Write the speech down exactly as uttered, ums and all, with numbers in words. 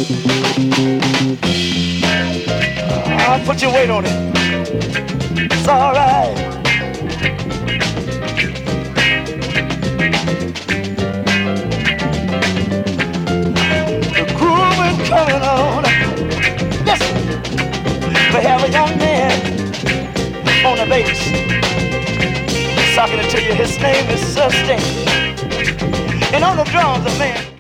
I'll put your weight on it. It's all right. The groove is coming on. Listen, we have a young man on the bass. Talking to you, his name is Sustain. And on the drums, a man.